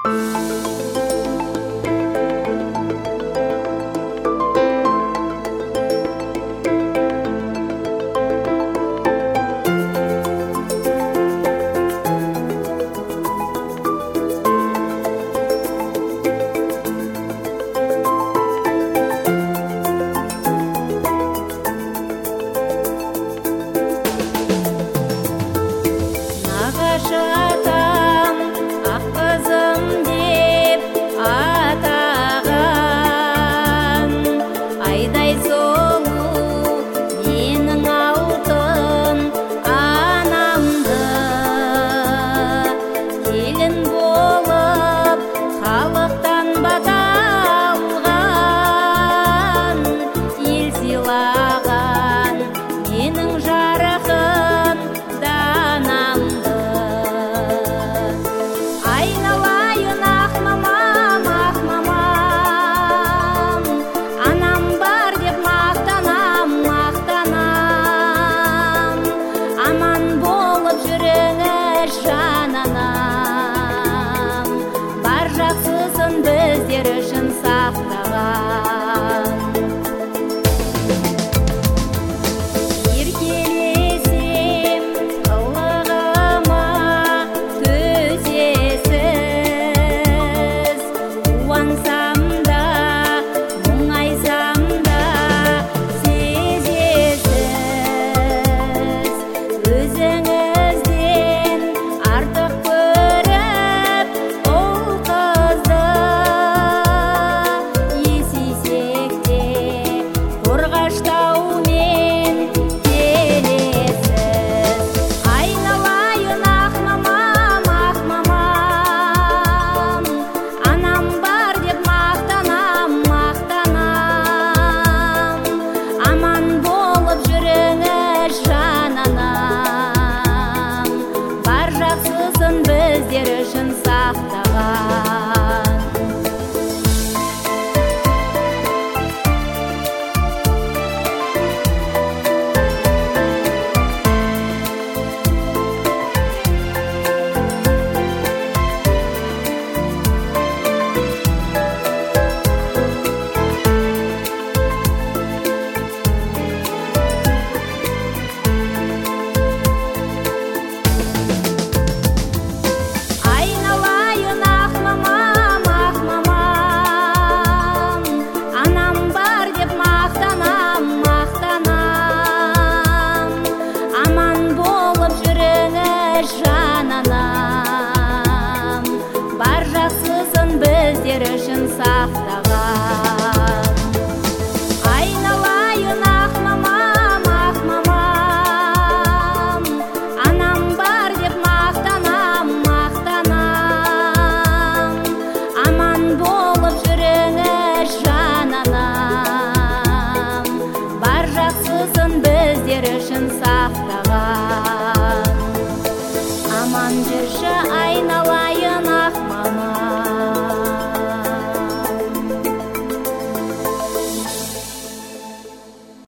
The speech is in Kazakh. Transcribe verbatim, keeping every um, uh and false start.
Атам, ақ қызым деп атаған, айдай сұлу менің алтын анамды. Келін болып халықтан бата алған, ел сыйлаған менің жарқын данамды. Айналайын ақ мамам, ақ мамам, анам бар деп мақтанам, мақтанам. Аман болып жүріңіз жан анам, бар жақсысын біздер үшін сақтаған. Еркелесем қылығыма төзесіз, қуансам да мұңайсам да сезесіз. Өзіңізден артық көріп ол қызды, есейсек те қорғаштаумен келесіз. Айналайын ақ мамам, ақ мамам, анам бар деп мақтанам, мақтанам. Аман болып жүріңіз жан анам, бар жақсысын біздер үшін сақтаған. Айналайын ақ мамам, ақ мамам, анам бар деп мақтанам, мақтанам. Аман болып жүріңіз жан анам, бар жақсысын біздер үшін сақтаған. Айналайын ақ мамам, ақ мамам, анам бар деп мақтанам, мақтанам. Аман болып жүріңіз жан анам, бар жақсысын біздер үшін сақтаған. Аман жүрші айналайын